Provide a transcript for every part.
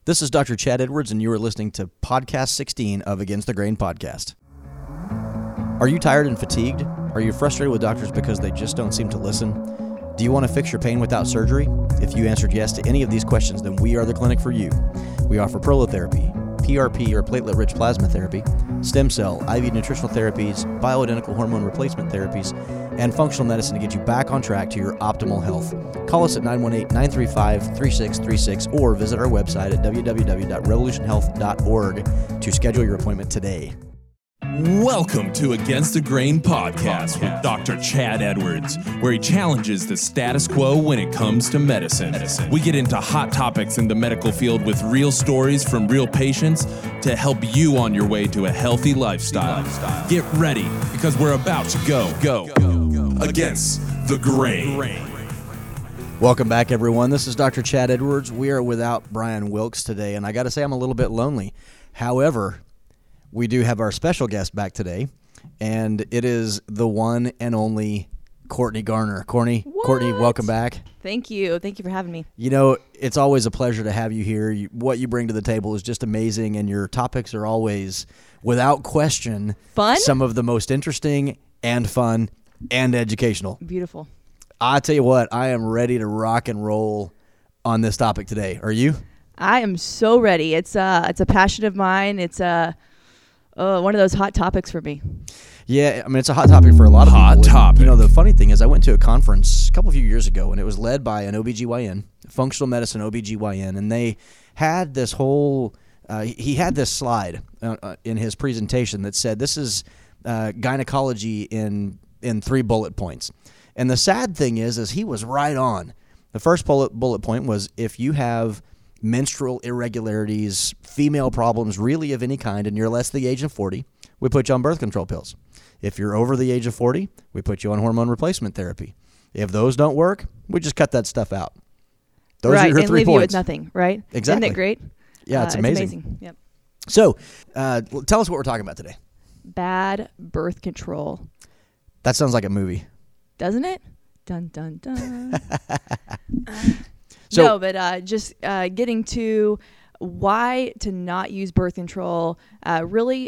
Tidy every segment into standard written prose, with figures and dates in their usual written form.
This is Dr. Chad Edwards, and you are listening to Podcast 16 of Against the Grain Podcast. Are you tired and fatigued? Are you frustrated with doctors because they just don't seem to listen? Do you want to fix your pain without surgery? If you answered yes to any of these questions, then we are the clinic for you. We offer prolotherapy, PRP or platelet-rich plasma therapy, stem cell, IV nutritional therapies, bioidentical hormone replacement therapies, and functional medicine to get you back on track to your optimal health. Call us at 918-935-3636 or visit our website at www.revolutionhealth.org to schedule your appointment today. Welcome to Against the Grain Podcast with Dr. Chad Edwards, where he challenges the status quo when it comes to medicine. We get into hot topics in the medical field with real stories from real patients to help you on your way to a healthy lifestyle. Get ready, because we're about to go Against the Grain. Welcome back, everyone. This is Dr. Chad Edwards. We are without Brian Wilkes today, and I got to say I'm a little bit lonely. However, we do have our special guest back today, and it is the one and only Courtney Garner. Courtney, welcome back. Thank you. Thank you for having me. You know, it's always a pleasure to have you here. What you bring to the table is just amazing, and your topics are always, without question, fun? Some of the most interesting and fun and educational. Beautiful. I tell you what, I am ready to rock and roll on this topic today. Are you? I am so ready. It's a passion of mine. It's one of those hot topics for me. Yeah, I mean, it's a hot topic for a lot of people. Hot topic. You know, the funny thing is I went to a conference a few years ago, and it was led by an OBGYN, functional medicine OBGYN, and they had this whole, he had this slide in his presentation that said, this is gynecology in 3 bullet points. And the sad thing is he was right on. The first bullet point was, if you have menstrual irregularities, female problems really of any kind, and you're less than the age of 40, we put you on birth control pills. If you're over the age of 40, we put you on hormone replacement therapy. If those don't work, we just cut that stuff out. Those are your 3 points. And leave you with nothing, right? Exactly. Isn't it great? Yeah, it's amazing. Yep. So, tell us what we're talking about today. Bad birth control. That sounds like a movie. Doesn't it? Dun, dun, dun. So, just getting to why to not use birth control. Really,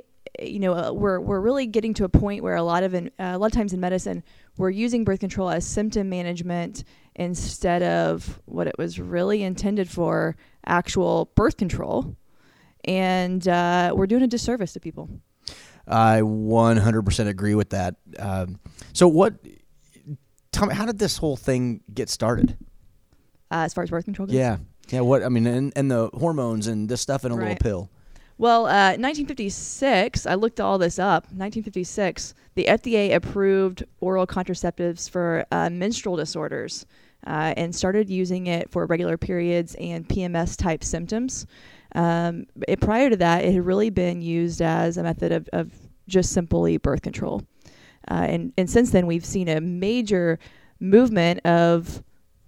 we're really getting to a point where a lot of times in medicine, we're using birth control as symptom management instead of what it was really intended for, actual birth control, and we're doing a disservice to people. I 100% agree with that. So, tell me, how did this whole thing get started? As far as birth control goes? Yeah. What I mean, and the hormones and this stuff in a little pill. Well, 1956, I looked all this up. 1956, the FDA approved oral contraceptives for menstrual disorders and started using it for regular periods and PMS type symptoms. Prior to that, it had really been used as a method of just simply birth control. And since then, we've seen a major movement of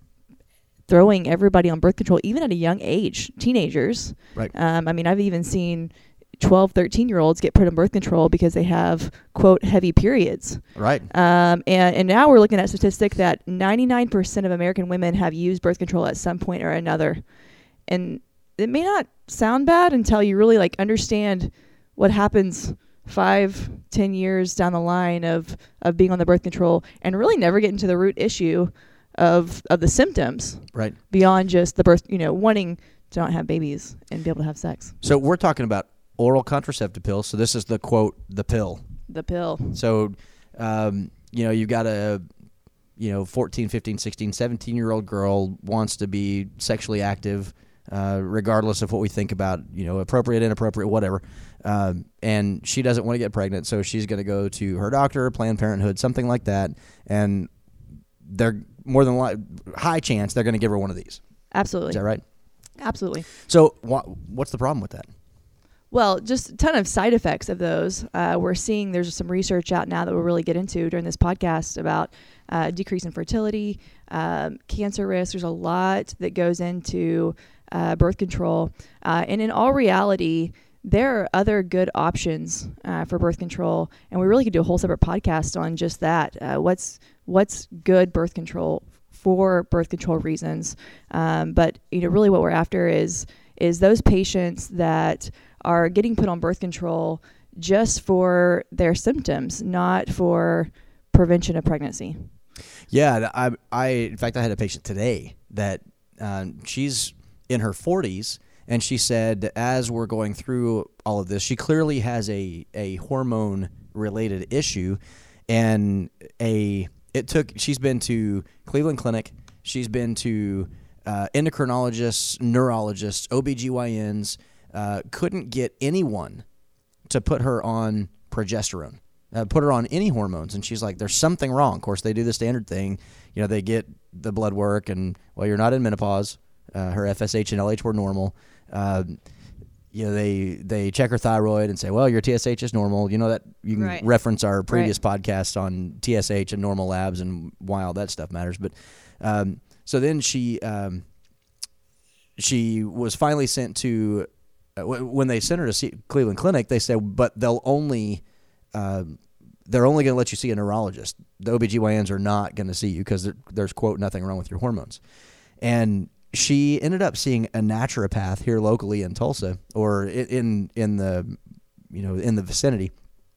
throwing everybody on birth control, even at a young age, teenagers. Right. I've even seen 12, 13-year-olds get put on birth control because they have, quote, heavy periods. Right. And now we're looking at a statistic that 99% of American women have used birth control at some point or another. And it may not sound bad until you really understand what happens 5-10 years down the line of being on the birth control, and really never get into the root issue of the symptoms, right? Beyond just the birth, wanting to not have babies and be able to have sex. So we're talking about oral contraceptive pills. So this is the quote, the pill. The pill. So, you've got a, 14, 15, 16, 17-year-old girl wants to be sexually active, regardless of what we think about, appropriate, inappropriate, whatever. And she doesn't want to get pregnant, so she's going to go to her doctor, Planned Parenthood, something like that, and they're more than high chance they're going to give her one of these. Absolutely. Is that right? Absolutely. So what's the problem with that? Well, just a ton of side effects of those. We're seeing there's some research out now that we'll really get into during this podcast about decrease in fertility, cancer risk. There's a lot that goes into birth control. And in all reality, there are other good options for birth control, and we really could do a whole separate podcast on just that. What's good birth control for birth control reasons? But really, what we're after is is those patients that are getting put on birth control just for their symptoms, not for prevention of pregnancy. Yeah, in fact, I had a patient today that she's in her 40s, and she said as we're going through all of this, she clearly has a hormone-related issue, and she's been to Cleveland Clinic, she's been to endocrinologists, neurologists, OBGYNs, couldn't get anyone to put her on progesterone. Put her on any hormones, and she's like, there's something wrong. Of course, they do the standard thing. They get the blood work, and, well, you're not in menopause. Her FSH and LH were normal. They check her thyroid and say, well, your TSH is normal. That you can reference our previous podcast on TSH and normal labs and why all that stuff matters. But so then she was finally sent to, when they sent her to see Cleveland Clinic, they said, but they're only going to let you see a neurologist. The OBGYNs are not going to see you because there's, quote, nothing wrong with your hormones. And she ended up seeing a naturopath here locally in Tulsa, or in the vicinity.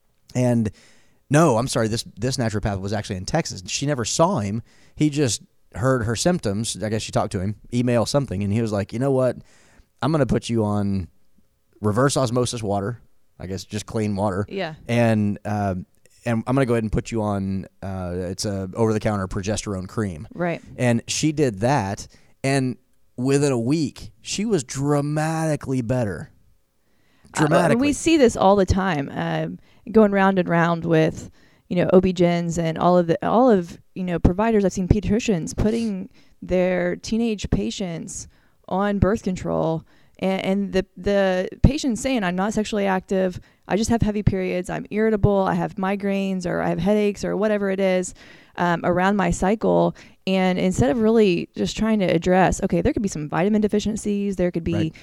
And no, I'm sorry, this naturopath was actually in Texas. She never saw him. He just heard her symptoms. I guess she talked to him, email something, and he was like, you know what? I'm going to put you on reverse osmosis water. I guess just clean water. Yeah. And I'm going to go ahead and put you on, it's a over-the-counter progesterone cream. Right. And she did that, and within a week, she was dramatically better. Dramatically. We see this all the time, going round and round with, OB-GYNs and all of providers. I've seen pediatricians putting their teenage patients on birth control. And the patient's saying, I'm not sexually active, I just have heavy periods, I'm irritable, I have migraines, or I have headaches, or whatever it is around my cycle. And instead of really just trying to address, okay, there could be some vitamin deficiencies, there could be,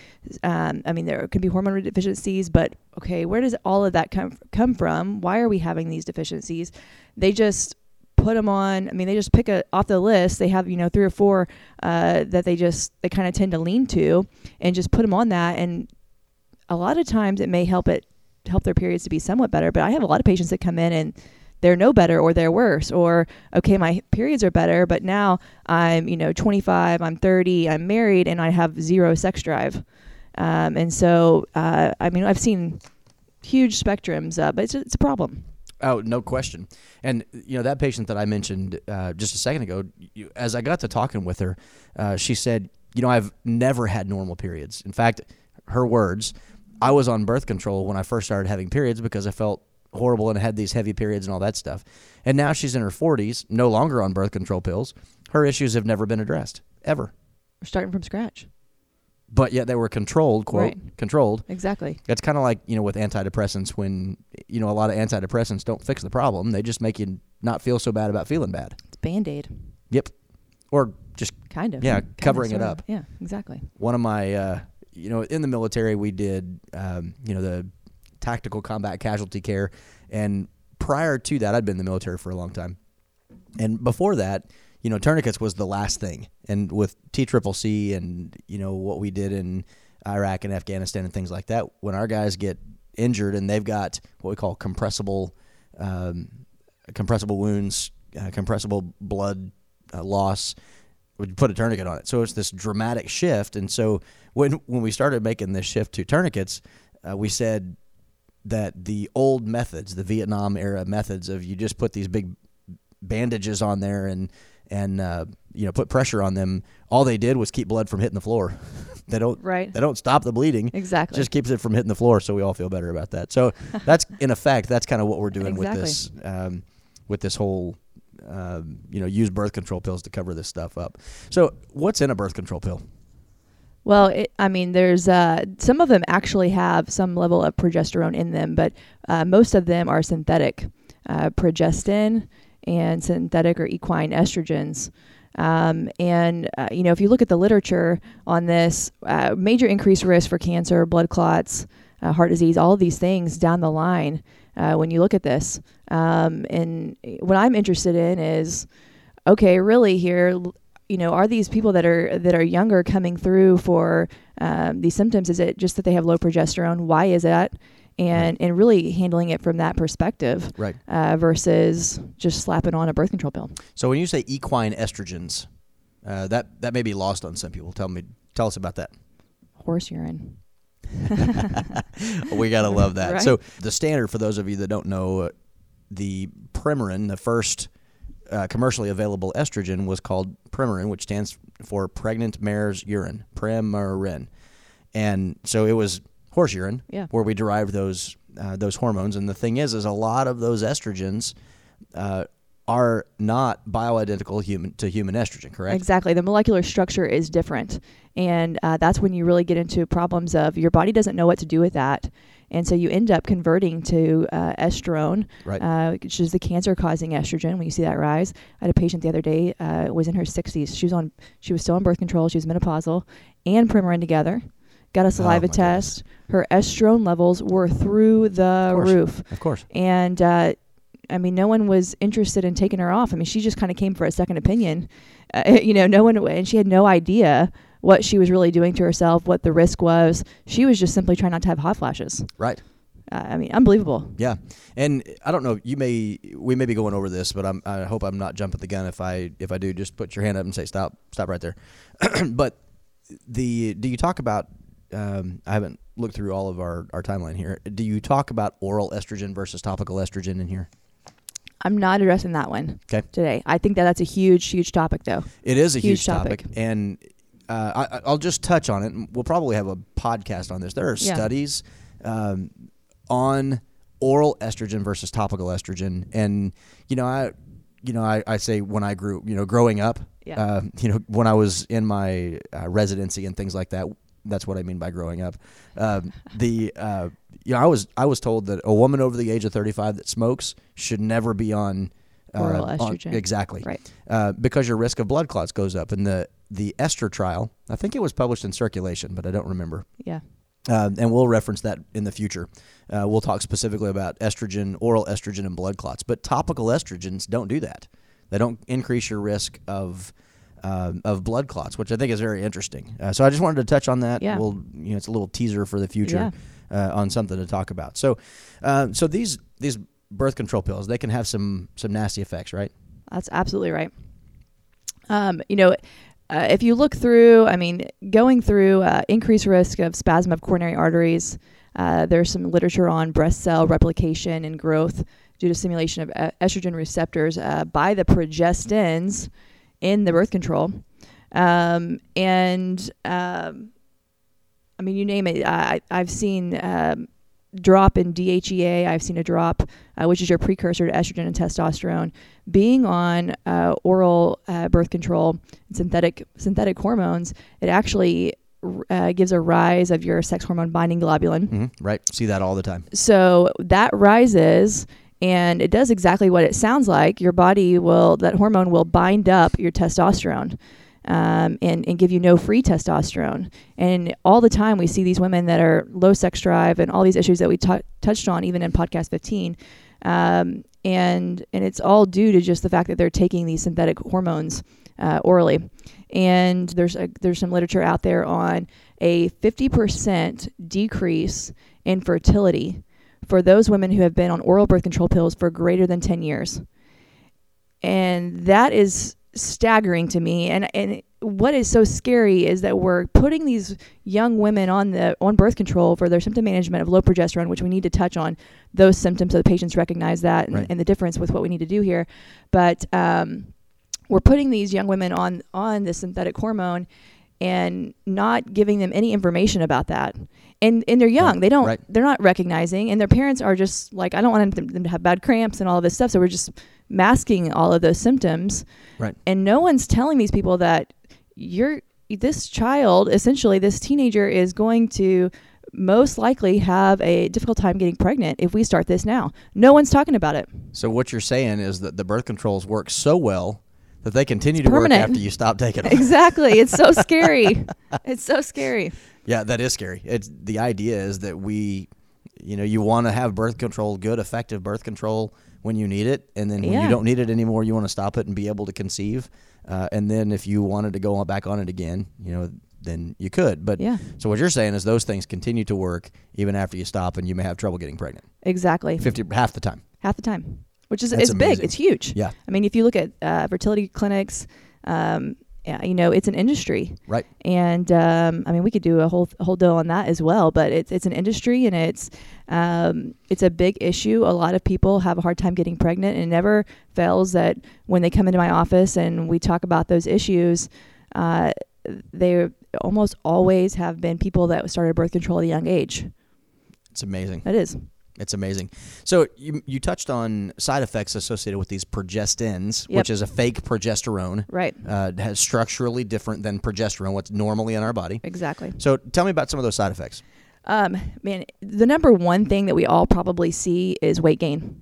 there could be hormone deficiencies, but okay, where does all of that come from? Why are we having these deficiencies? They just put them on. They just pick off the list. They have, 3 or 4 that they kind of tend to lean to, and just put them on that. And a lot of times it may help their periods to be somewhat better. But I have a lot of patients that come in and they're no better, or they're worse, or okay, my periods are better, but now I'm 25, I'm 30, I'm married, and I have 0 sex drive. And so I've seen huge spectrums, but it's a problem. Oh, no question. And, that patient that I mentioned just a second ago, as I got to talking with her, she said, I've never had normal periods. In fact, her words, I was on birth control when I first started having periods because I felt horrible and had these heavy periods and all that stuff. And now she's in her 40s, no longer on birth control pills. Her issues have never been addressed, ever. We're starting from scratch. But yet they were controlled, quote, controlled. Exactly. It's kind of like, with antidepressants when, a lot of antidepressants don't fix the problem. They just make you not feel so bad about feeling bad. It's Band-Aid. Yep. Or just, kind of. Yeah, covering it up. Yeah, exactly. One of my, in the military we did, the tactical combat casualty care. And prior to that, I'd been in the military for a long time. And before that, tourniquets was the last thing. And with TCCC and, what we did in Iraq and Afghanistan and things like that, when our guys get injured and they've got what we call compressible wounds, compressible blood loss, we put a tourniquet on it. So it's this dramatic shift. And so when we started making this shift to tourniquets, we said that the old methods, the Vietnam era methods of you just put these big bandages on there and put pressure on them, all they did was keep blood from hitting the floor. They don't stop the bleeding. Exactly. Just keeps it from hitting the floor, so we all feel better about that. So that's in effect, that's kind of what we're doing with this whole use birth control pills to cover this stuff up. So what's in a birth control pill? Well, there's some of them actually have some level of progesterone in them, but most of them are synthetic. Progestin and synthetic or equine estrogens. If you look at the literature on this, major increased risk for cancer, blood clots, heart disease, all of these things down the line when you look at this. And what I'm interested in is, okay, really here, are these people that are younger coming through for these symptoms? Is it just that they have low progesterone? Why is that? And really handling it from that perspective, Right. Versus just slapping on a birth control pill. So when you say equine estrogens, that may be lost on some people. Tell us about that. Horse urine. We gotta love that. Right. So the standard, for those of you that don't know, the Premarin, the first commercially available estrogen, was called Premarin, which stands for pregnant mare's urine, Premarin. And so it was horse urine, where we derived those hormones. And the thing is a lot of those estrogens are not bioidentical to human estrogen, correct? Exactly. The molecular structure is different. And that's when you really get into problems of your body doesn't know what to do with that. And so you end up converting to estrone, Right. Which is the cancer-causing estrogen. When you see that rise, I had a patient the other day, was in her 60s. She was still on birth control. She was menopausal and Premarin together. Got a saliva my test. Her estrone levels were through the roof. Of course. And no one was interested in taking her off. I mean, she just kind of came for a second opinion. No one, and she had no idea what she was really doing to herself, what the risk was. She was just simply trying not to have hot flashes. Right. Unbelievable. Yeah. And I don't know, we may be going over this, but I hope I'm not jumping the gun. If I do, just put your hand up and say, stop right there. But do you talk about, I haven't looked through all of our timeline here. Do you talk about oral estrogen versus topical estrogen in here? I'm not addressing that one today. I think that's a huge topic, though. It is a huge topic. And I'll just touch on it. And we'll probably have a podcast on this. There are studies on oral estrogen versus topical estrogen. And, I say when I grew, growing up, when I was in my residency and things like that, that's what I mean by growing up. I was told that a woman over the age of 35 that smokes should never be on oral estrogen. Exactly. Right. Because your risk of blood clots goes up. And the Ester trial, I think it was published in Circulation, but I don't remember. Yeah. And we'll reference that in the future. We'll talk specifically about estrogen, oral estrogen, and blood clots. But topical estrogens don't do that. They don't increase your risk of blood clots, which I think is very interesting. So I just wanted to touch on that. Yeah. It's a little teaser for the future on something to talk about. So these birth control pills, they can have some nasty effects, right? That's absolutely right. If you look through, going through increased risk of spasm of coronary arteries, there's some literature on breast cell replication and growth due to stimulation of estrogen receptors by the progestins in the birth control. You name it. I've seen drop in DHEA. I've seen a drop, which is your precursor to estrogen and testosterone. Being on oral birth control and synthetic hormones, it actually gives a rise of your sex hormone binding globulin. Mm-hmm. Right. See that all the time. So that rises, and it does exactly what it sounds like. Your body that hormone will bind up your testosterone. And give you no free testosterone. And all the time we see these women that are low sex drive and all these issues that we touched on even in podcast 15. And it's all due to just the fact that they're taking these synthetic hormones orally. And there's some literature out there on a 50% decrease in fertility for those women who have been on oral birth control pills for greater than 10 years. And that is staggering to me. And what is so scary is that we're putting these young women on birth control for their symptom management of low progesterone, which we need to touch on those symptoms so the patients recognize that and the difference with what we need to do here. But we're putting these young women on this synthetic hormone and not giving them any information about that. And they're young. They're not recognizing, and their parents are just like, I don't want them to have bad cramps and all of this stuff. So we're just masking all of those symptoms. Right. And no one's telling these people that this child, essentially this teenager, is going to most likely have a difficult time getting pregnant if we start this now. No one's talking about it. So what you're saying is that the birth controls work so well that they continue to work after you stop taking them. Exactly. It's so scary. It's so scary. Yeah, that is scary. The idea is that we you want to have birth control, good, effective birth control when you need it. And then when Yeah. you don't need it anymore, you want to stop it and be able to conceive. And then if you wanted to go back on it again, then you could. But Yeah. so what you're saying is those things continue to work even after you stop, and you may have trouble getting pregnant. Exactly. Half the time. Half the time, which is That's it's big. amazing. It's huge. Yeah. I mean, if you look at fertility clinics, it's an industry. Right. And we could do a whole deal on that as well. But it's an industry, and it's a big issue. A lot of people have a hard time getting pregnant, and it never fails that when they come into my office and we talk about those issues, they almost always have been people that started birth control at a young age. It's amazing. It is. It's amazing. So you touched on side effects associated with these progestins, Yep. which is a fake progesterone. Right. Has structurally different than progesterone, what's normally in our body. Exactly. So tell me about some of those side effects. The number one thing that we all probably see is weight gain.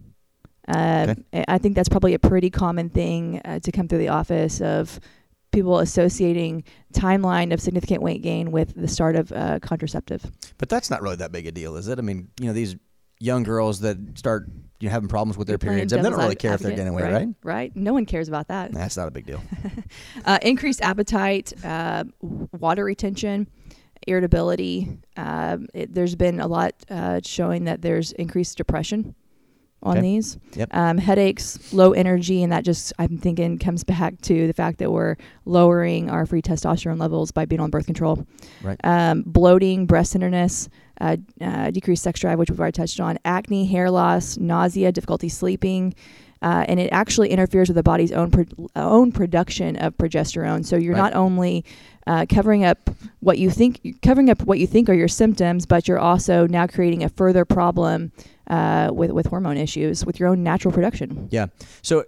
I think that's probably a pretty common thing to come through the office of people associating timeline of significant weight gain with the start of contraceptive. But that's not really that big a deal, is it? I mean, these young girls that start having problems with their periods, and they don't really care if they're gaining weight, right? Right. No one cares about that. That's not a big deal. Increased appetite, water retention, irritability. There's been a lot showing that there's increased depression on these. Yep. Headaches, low energy, and that just, I'm thinking, comes back to the fact that we're lowering our free testosterone levels by being on birth control. Right. Bloating, breast tenderness, decreased sex drive, which we've already touched on, acne, hair loss, nausea, difficulty sleeping, and it actually interferes with the body's own production of progesterone. So you're not only covering up what you think are your symptoms, but you're also now creating a further problem with hormone issues with your own natural production. Yeah. So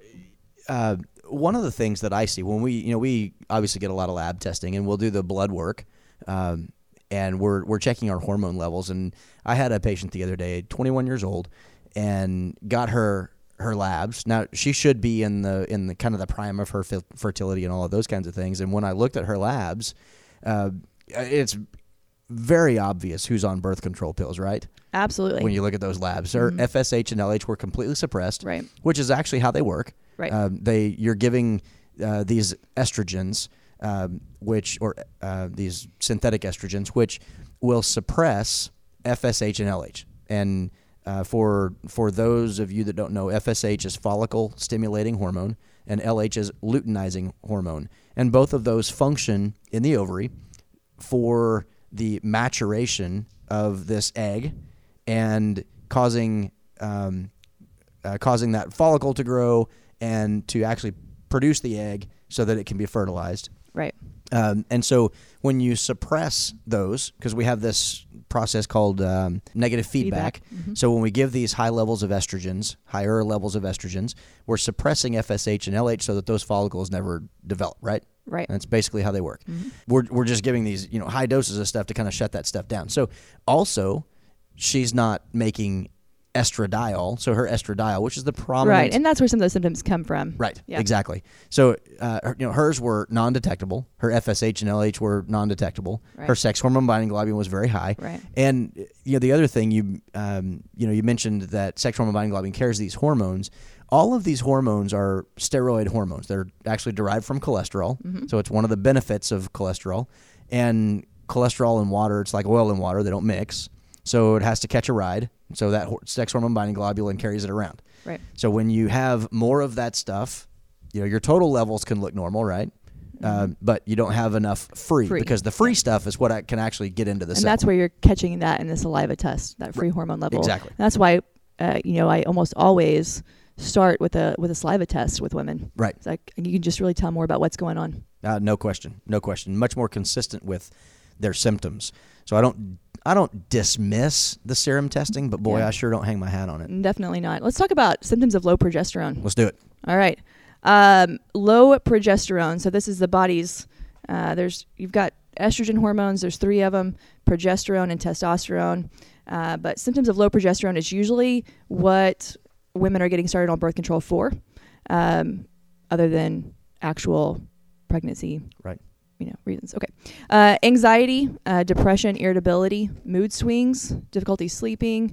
one of the things that I see when we obviously get a lot of lab testing, and we'll do the blood work, and we're checking our hormone levels. And I had a patient the other day, 21 years old, and got her labs. Now she should be in the kind of the prime of her fertility and all of those kinds of things. And when I looked at her labs, it's very obvious who's on birth control pills, right? Absolutely. When you look at those labs, her FSH and LH were completely suppressed, right? Which is actually how they work. Right. You're giving these estrogens, these synthetic estrogens, which will suppress FSH and LH. And for those of you that don't know, FSH is follicle stimulating hormone, and LH is luteinizing hormone, and both of those function in the ovary for the maturation of this egg and causing that follicle to grow and to actually produce the egg so that it can be fertilized. Right. And so when you suppress those, because we have this process called negative feedback. Mm-hmm. So when we give these higher levels of estrogens, we're suppressing FSH and LH so that those follicles never develop, right? Right. That's basically how they work. Mm-hmm. We're just giving these high doses of stuff to kind of shut that stuff down. So also, she's not making estradiol, so her estradiol, which is the prominent... Right, and that's where some of those symptoms come from. Right, yeah. Exactly. So, hers were non-detectable. Her FSH and LH were non-detectable. Right. Her sex hormone binding globulin was very high. Right. And the other thing you mentioned that sex hormone binding globulin carries these hormones. All of these hormones are steroid hormones. They're actually derived from cholesterol. Mm-hmm. So it's one of the benefits of cholesterol. And cholesterol and water, it's like oil and water. They don't mix. So it has to catch a ride. So that sex hormone binding globulin carries it around. Right. So when you have more of that stuff, your total levels can look normal, right? Mm-hmm. But you don't have enough free because the free stuff is what can actually get into the cell. And that's where you're catching that in the saliva test, that free hormone level. Exactly. And that's why, I almost always start with a saliva test with women. Right. It's like you can just really tell more about what's going on. No question. Much more consistent with their symptoms. So I don't dismiss the serum testing, but boy, I sure don't hang my hat on it. Definitely not. Let's talk about symptoms of low progesterone. Let's do it. All right. Low progesterone. So this is the body's, you've got estrogen hormones. There's 3 of them, progesterone and testosterone. But symptoms of low progesterone is usually what women are getting started on birth control for, other than actual pregnancy. Right. Reasons. Okay. Anxiety, depression, irritability, mood swings, difficulty sleeping,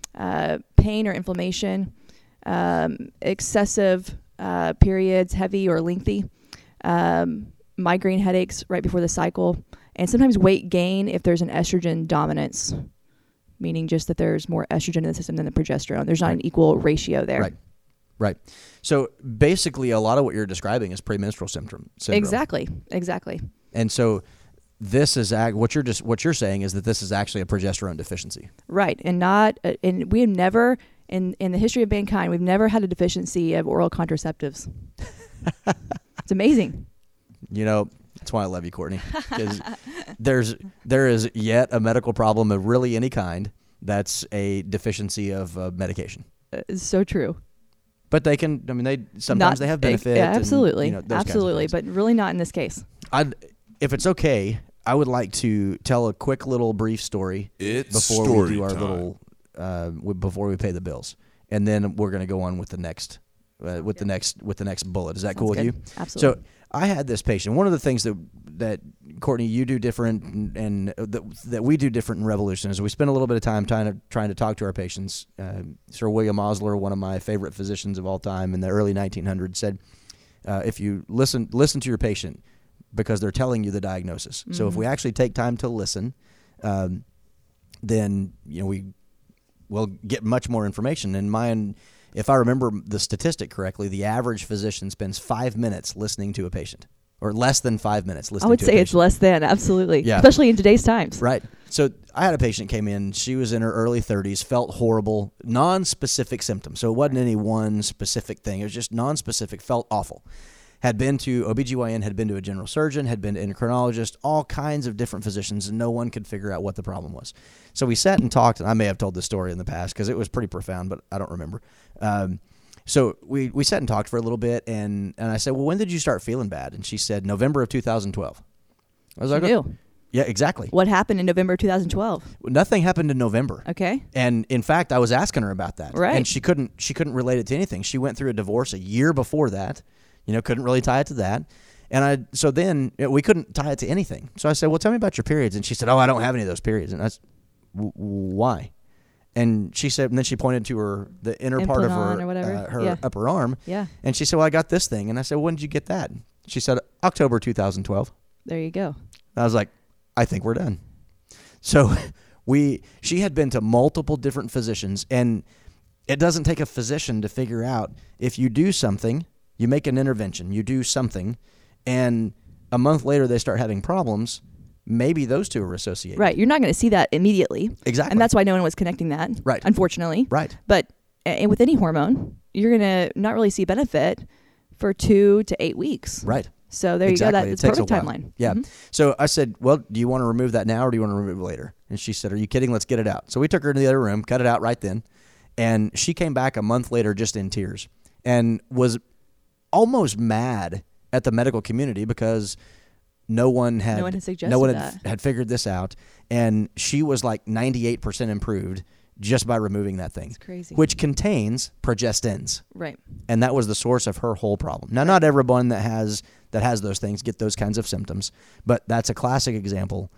pain or inflammation, excessive periods, heavy or lengthy, migraine headaches right before the cycle, and sometimes weight gain if there's an estrogen dominance, meaning just that there's more estrogen in the system than the progesterone. There's not an equal ratio there. Right. So basically, a lot of what you're describing is premenstrual syndrome. Exactly. And so this is what you're saying is that this is actually a progesterone deficiency. Right, and we have never in the history of mankind, we've never had a deficiency of oral contraceptives. It's amazing. That's why I love you, Courtney, because there is yet a medical problem of really any kind that's a deficiency of medication. It's so true. But they can. I mean, sometimes they have benefit. Yeah, absolutely, and, absolutely, but really not in this case. If it's okay, I would like to tell a quick little brief story before we do our little before we pay the bills, and then we're going to go on with the next the next bullet. Is that cool with you? Absolutely. So I had this patient. One of the things that Courtney, you do different, and that we do different in Revolution is we spend a little bit of time trying to talk to our patients. Sir William Osler, one of my favorite physicians of all time in the early 1900s, said, "If you listen to your patient, because they're telling you the diagnosis. Mm-hmm. So if we actually take time to listen, then we will get much more information." And mine, if I remember the statistic correctly, the average physician spends 5 minutes listening to a patient, or less than 5 minutes listening to a patient. I would say it's less than, absolutely. Yeah. Especially in today's times. Right. So I had a patient came in. She was in her early 30s, felt horrible, non-specific symptoms. So it wasn't any one specific thing. It was just non-specific, felt awful. Had been to OBGYN, had been to a general surgeon, had been to endocrinologist, all kinds of different physicians, and no one could figure out what the problem was. So we sat and talked, and I may have told this story in the past because it was pretty profound, but I don't remember. So we sat and talked for a little bit, and I said, "Well, when did you start feeling bad?" And she said, "November of 2012. I was like, "New." Yeah, exactly. What happened in November 2012? Nothing happened in November. Okay. And in fact, I was asking her about that. Right. And she couldn't relate it to anything. She went through a divorce a year before that. Couldn't really tie it to that. And so then we couldn't tie it to anything. So I said, "Well, tell me about your periods." And she said, "Oh, I don't have any of those periods." And I said, "Why?" And she said, and then she pointed to the inner part of her upper arm. Yeah. And she said, "Well, I got this thing." And I said, "When did you get that?" She said, "October 2012. There you go. I was like, "I think we're done." So she had been to multiple different physicians, and it doesn't take a physician to figure out if you do something. You make an intervention, you do something, and a month later they start having problems. Maybe those two are associated. Right. You're not going to see that immediately. Exactly. And that's why no one was connecting that. Right. Unfortunately. Right. But with any hormone, you're going to not really see benefit for 2 to 8 weeks. Right. So there exactly. you go. That's a perfect timeline. Yeah. Mm-hmm. So I said, "Well, do you want to remove that now or do you want to remove it later?" And she said, "Are you kidding? Let's get it out." So we took her to the other room, cut it out right then. And she came back a month later just in tears and was almost mad at the medical community because no one had figured this out, and she was like 98% improved just by removing that thing. That's crazy. Which contains progestins. Right. And that was the source of her whole problem. Now, not everyone that has those things get those kinds of symptoms, but that's a classic example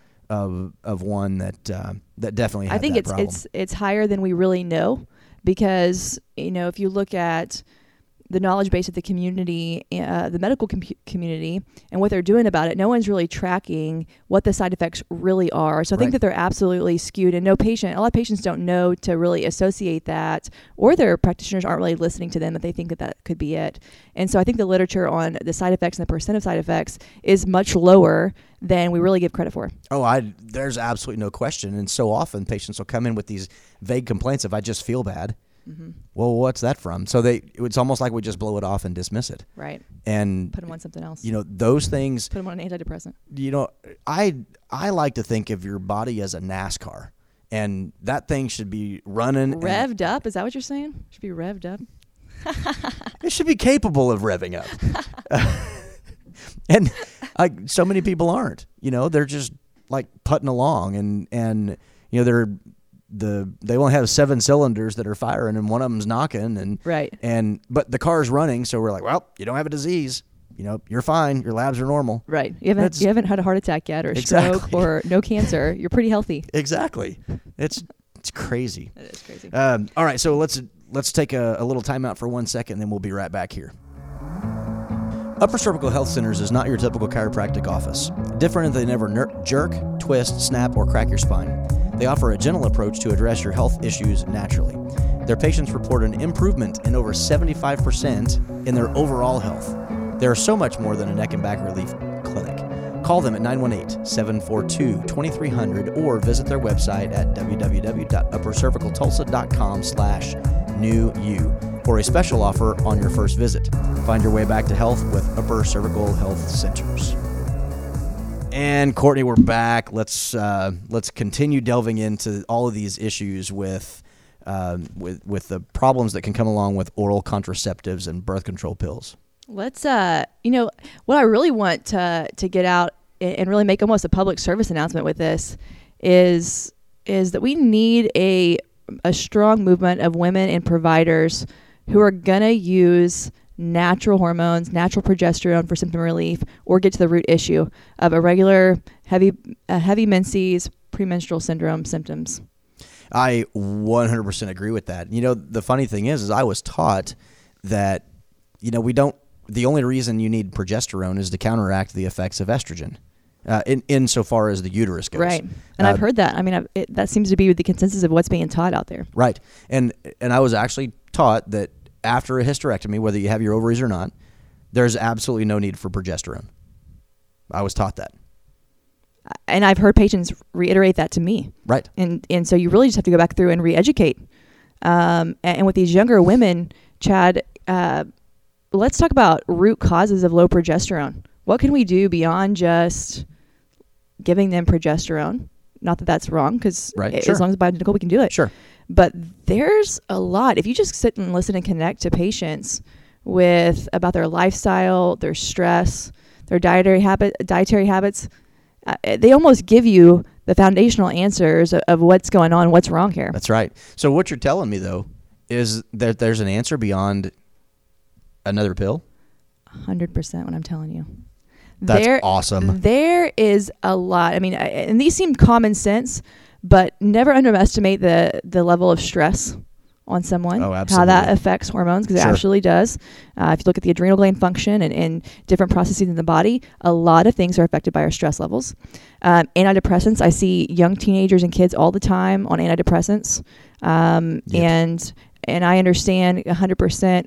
of one that definitely had that problem. I think it's higher than we really know, because if you look at the knowledge base of the community, the medical community, and what they're doing about it, no one's really tracking what the side effects really are. So I think that they're absolutely skewed, and a lot of patients don't know to really associate that, or their practitioners aren't really listening to them if they think that could be it. And so I think the literature on the side effects and the percent of side effects is much lower than we really give credit for. Oh, there's absolutely no question. And so often patients will come in with these vague complaints of, "I just feel bad." Mm-hmm. Well, what's that from? So it's almost like we just blow it off and dismiss it. Right. And put them on something else. Those things. Put them on an antidepressant. I like to think of your body as a NASCAR, and that thing should be running. Revved up? Is that what you're saying? It should be revved up? It should be capable of revving up. And so many people aren't. They're just like putting along, and they only have 7 cylinders that are firing, and one of them's knocking, and right. But the car's running, so we're like, "Well, you don't have a disease. You're fine. Your labs are normal." Right. You haven't had a heart attack yet, or a stroke, or no cancer. You're pretty healthy. Exactly. It's crazy. That is crazy. All right, so let's take a little time out for 1 second, and then we'll be right back here. Upper Cervical Health Centers is not your typical chiropractic office. Different, they never jerk, twist, snap, or crack your spine. They offer a gentle approach to address your health issues naturally. Their patients report an improvement in over 75% in their overall health. They are so much more than a neck and back relief clinic. Call them at 918-742-2300 or visit their website at www.uppercervicaltulsa.com/newyou for a special offer on your first visit. Find your way back to health with Upper Cervical Health Centers. And Courtney, we're back. Let's continue delving into all of these issues with the problems that can come along with oral contraceptives and birth control pills. Let's, what I really want to get out and really make almost a public service announcement with this is that we need a strong movement of women and providers who are going to use natural hormones, natural progesterone for symptom relief, or get to the root issue of irregular heavy menses, premenstrual syndrome symptoms. I 100% agree with that. The funny thing is I was taught that, the only reason you need progesterone is to counteract the effects of estrogen, insofar as the uterus goes. Right. And I've heard that. I mean, that seems to be the consensus of what's being taught out there. Right. And I was actually taught that after a hysterectomy, whether you have your ovaries or not, there's absolutely no need for progesterone. I was taught that. And I've heard patients reiterate that to me. Right. And so you really just have to go back through and re-educate. And with these younger women, Chad, let's talk about root causes of low progesterone. What can we do beyond just giving them progesterone? Not that that's wrong, because as long as it's bioidentical, we can do it. Sure. But there's a lot. If you just sit and listen and connect to patients about their lifestyle, their stress, their dietary habits, they almost give you the foundational answers of what's going on, what's wrong here. That's right. So what you're telling me, though, is that there's an answer beyond another pill? 100% what I'm telling you. That's awesome. There is a lot. I mean, and these seem common sense, but never underestimate the level of stress on someone. Oh, absolutely. How that affects hormones, because it absolutely does. If you look at the adrenal gland function and different processes in the body, a lot of things are affected by our stress levels. Antidepressants, I see young teenagers and kids all the time on antidepressants. And I understand 100%,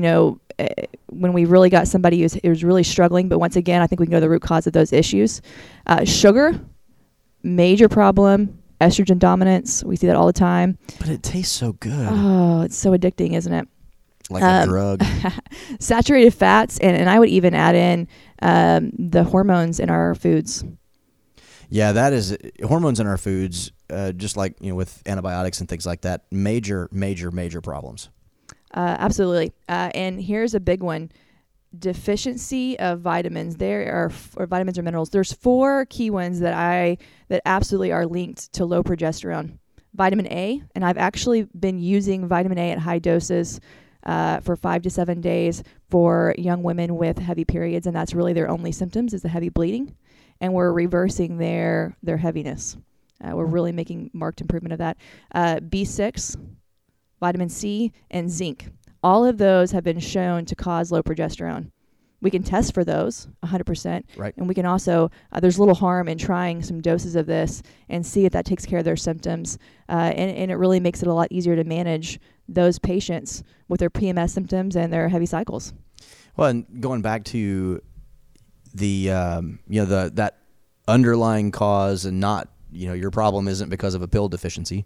when we really got somebody who was really struggling. But once again, I think we can go to the root cause of those issues. Sugar, major problem. Estrogen dominance, we see that all the time. But it tastes so good. Oh, it's so addicting, isn't it? Like a drug. Saturated fats, and I would even add in the hormones in our foods. Yeah, that is hormones in our foods, just like with antibiotics and things like that. Major, major, major problems. Absolutely. And here's a big one. Deficiency of vitamins. Or vitamins or minerals. There's 4 key ones that absolutely are linked to low progesterone. Vitamin A, and I've actually been using vitamin A at high doses for 5 to 7 days for young women with heavy periods, and that's really their only symptoms is the heavy bleeding, and we're reversing their heaviness. We're really making marked improvement of that. B6, vitamin C, and zinc. All of those have been shown to cause low progesterone. We can test for those 100%. Right. And we can also, there's little harm in trying some doses of this and see if that takes care of their symptoms. And it really makes it a lot easier to manage those patients with their PMS symptoms and their heavy cycles. Well, and going back to the, that underlying cause and not, your problem isn't because of a pill deficiency.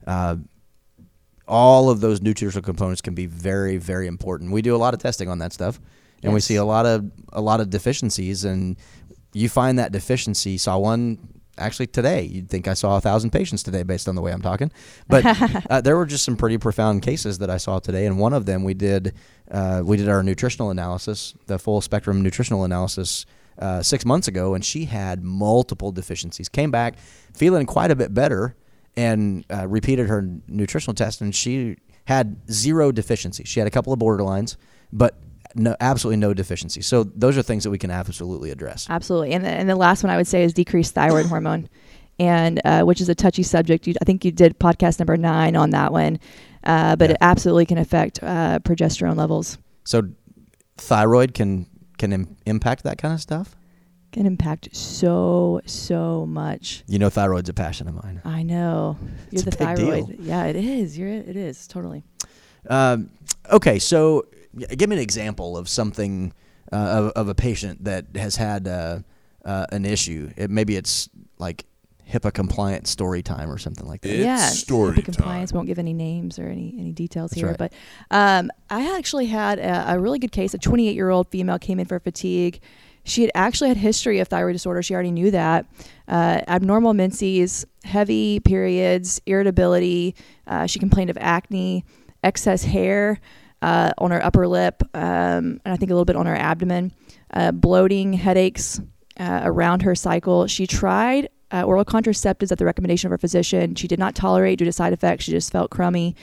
All of those nutritional components can be very, very important. We do a lot of testing on that stuff, and we see a lot of deficiencies. And you find that deficiency. Saw one actually today. You'd think I saw 1,000 patients today based on the way I'm talking, but there were just some pretty profound cases that I saw today. And one of them we did our nutritional analysis, the full spectrum nutritional analysis 6 months ago, and she had multiple deficiencies. Came back feeling quite a bit better. And repeated her nutritional test, and she had 0 deficiency. She had a couple of borderlines, but absolutely no deficiency. So those are things that we can absolutely address. Absolutely. And the last one I would say is decreased thyroid hormone. and which is a touchy subject. I think you did podcast number 9 on that one, but it absolutely can affect progesterone levels. So thyroid can impact that kind of stuff? Can impact so much. You know, thyroid's a passion of mine. I know. You're It's the a big thyroid. deal. Yeah, it is. It is totally. Okay, so give me an example of something of a patient that has had an issue. Maybe it's like HIPAA compliant story time or something like that. It's story HIPAA compliance time. won't give any names or any details That's here. right. But I actually had a really good case. A 28-year-old female came in for fatigue. She had actually had history of thyroid disorder. She already knew that. Abnormal menses, heavy periods, irritability. She complained of acne, excess hair on her upper lip, and I think a little bit on her abdomen, bloating, headaches around her cycle. She tried oral contraceptives at the recommendation of her physician. She did not tolerate due to side effects. She just felt crummy.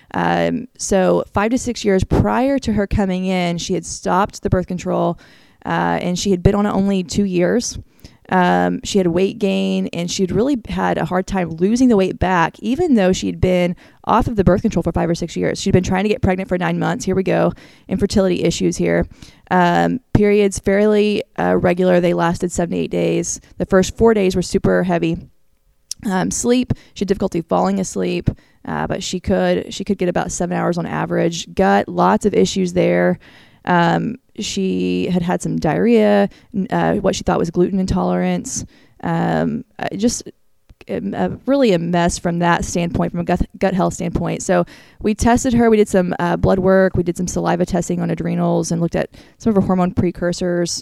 So 5 to 6 years prior to her coming in, she had stopped the birth control, and she had been on it only 2 years. She had weight gain, and she'd really had a hard time losing the weight back, even though she'd been off of the birth control for 5 or 6 years. She'd been trying to get pregnant for 9 months. Here we go. Infertility issues here. Periods fairly regular. They lasted 7 to 8 days. The first 4 days were super heavy. Sleep, she had difficulty falling asleep, but she could get about 7 hours on average. Gut, lots of issues there. She had some diarrhea, what she thought was gluten intolerance, just really a mess from that standpoint, from a gut health standpoint. So we tested her. We did some blood work. We did some saliva testing on adrenals and looked at some of her hormone precursors,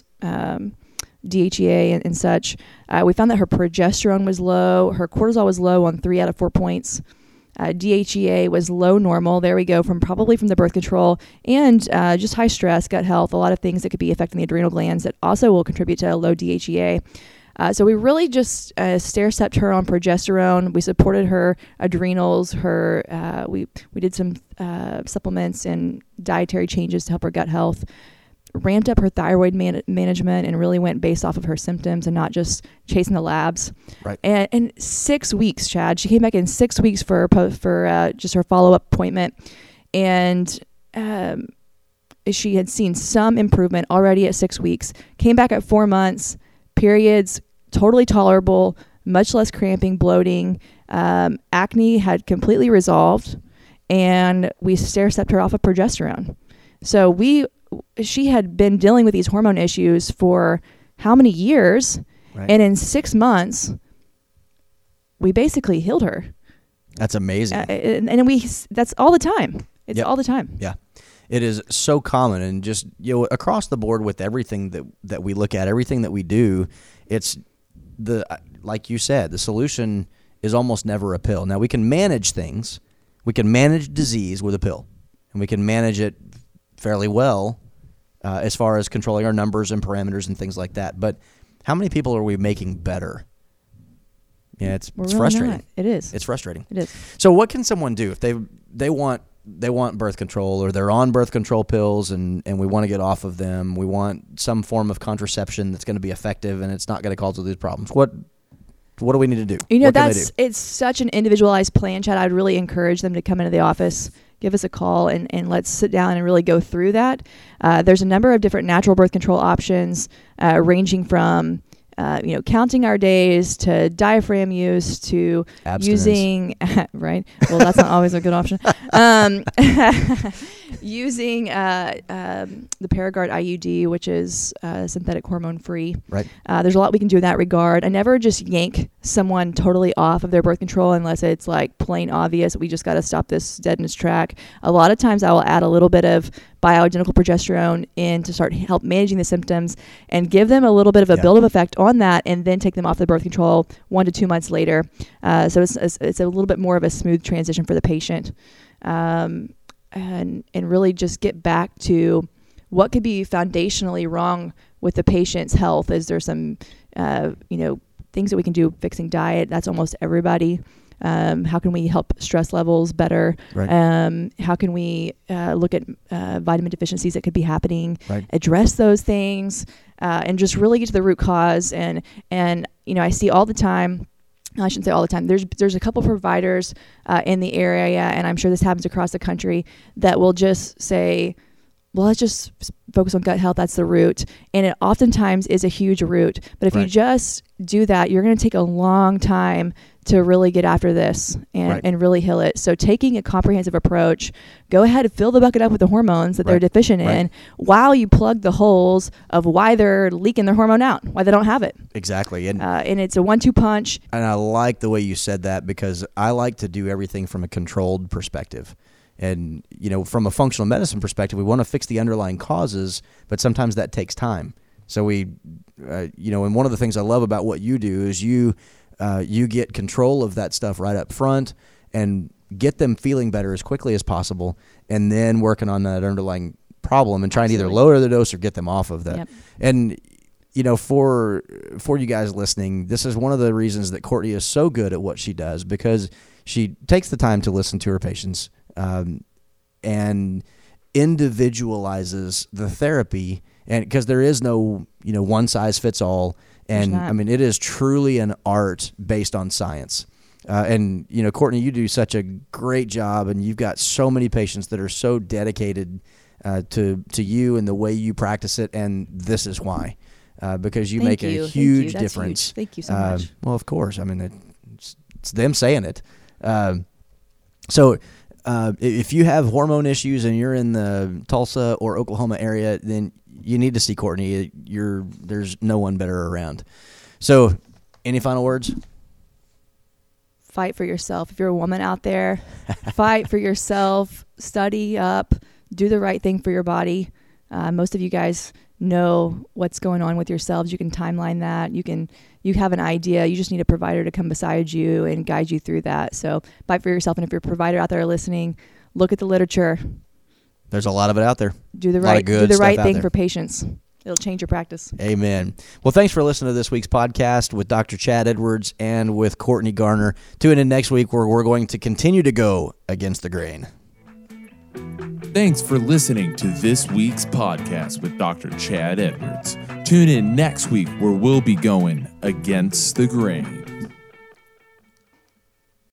DHEA and such. We found that her progesterone was low. Her cortisol was low on 3 out of 4 points. DHEA was low normal. There we go, probably from the birth control and just high stress, gut health, a lot of things that could be affecting the adrenal glands that also will contribute to a low DHEA. So we really just stair-stepped her on progesterone. We supported her adrenals. We did some supplements and dietary changes to help her gut health. Ramped up her thyroid management and really went based off of her symptoms and not just chasing the labs. Right. And 6 weeks, Chad. She came back in 6 weeks for just her follow-up appointment, and she had seen some improvement already at 6 weeks. Came back at 4 months. Periods totally tolerable, much less cramping, bloating. Acne had completely resolved, and we stair-stepped her off of progesterone. So she had been dealing with these hormone issues for how many years? Right. And in 6 months, we basically healed her. That's amazing. That's all the time. It's Yep. all the time. Yeah. It is so common, and just across the board with everything that we look at, everything that we do, it's like you said, the solution is almost never a pill. Now we can manage things. We can manage disease with a pill, and we can manage it fairly well as far as controlling our numbers and parameters and things like that. But how many people are we making better? Yeah, it's We're really frustrating. not. It is. It's frustrating. It is. So what can someone do if they want birth control, or they're on birth control pills and we want to get off of them? We want some form of contraception that's going to be effective and it's not going to cause all these problems. What do we need to do? What can they do? It's such an individualized plan, Chad. I'd really encourage them to come into the office, give us a call, and let's sit down and really go through that. There's a number of different natural birth control options, ranging from counting our days to diaphragm use to Abstinence. using right. Well, that's not always a good option. Using the Paragard IUD, which is synthetic hormone free. Right. There's a lot we can do in that regard. I never just yank someone totally off of their birth control unless it's like plain obvious. We just got to stop this dead in its track. A lot of times I will add a little bit of bioidentical progesterone in to start help managing the symptoms and give them a little bit of a build-up effect on that, and then take them off the birth control 1 to 2 months later. So it's a little bit more of a smooth transition for the patient, and really just get back to what could be foundationally wrong with the patient's health. Is there some things that we can do fixing diet? That's almost everybody. How can we help stress levels better? Right. How can we look at vitamin deficiencies that could be happening? Right. Address those things, and just really get to the root cause. And I see all the time I shouldn't say all the time. There's a couple providers in the area, and I'm sure this happens across the country, that will just say, well, let's just focus on gut health. That's the root. And it oftentimes is a huge root. But if you just do that, you're going to take a long time to really get after this and really heal it. So taking a comprehensive approach, go ahead and fill the bucket up with the hormones that they're deficient in while you plug the holes of why they're leaking their hormone out, why they don't have it. Exactly. And it's a 1-2 punch. And I like the way you said that, because I like to do everything from a controlled perspective. And, from a functional medicine perspective, we want to fix the underlying causes, but sometimes that takes time. So and one of the things I love about what you do is you get control of that stuff right up front and get them feeling better as quickly as possible, and then working on that underlying problem and trying to either lower the dose or get them off of that. Yep. And, for you guys listening, this is one of the reasons that Courtney is so good at what she does, because she takes the time to listen to her patients, and individualizes the therapy, and because there is no one size fits all, and I mean it is truly an art based on science. And Courtney, you do such a great job, and you've got so many patients that are so dedicated to you and the way you practice it, and this is why, because you make a huge difference. Huge. Thank you so much. Well, of course, I mean it's them saying it. So if you have hormone issues and you're in the Tulsa or Oklahoma area, then you need to see Courtney. There's no one better around. So, any final words? Fight for yourself. If you're a woman out there, fight for yourself. Study up. Do the right thing for your body. Most of you guys know what's going on with yourselves. You can timeline that. You have an idea. You just need a provider to come beside you and guide you through that. So fight for yourself. And if you're a provider out there listening, look at the literature. There's a lot of it out there. Do the right thing for patients. It'll change your practice. Amen. Well, thanks for listening to this week's podcast with Dr. Chad Edwards and with Courtney Garner. Tune in next week where we're going to continue to go against the grain. Thanks for listening to this week's podcast with Dr. Chad Edwards. Tune in next week where we'll be going against the grain.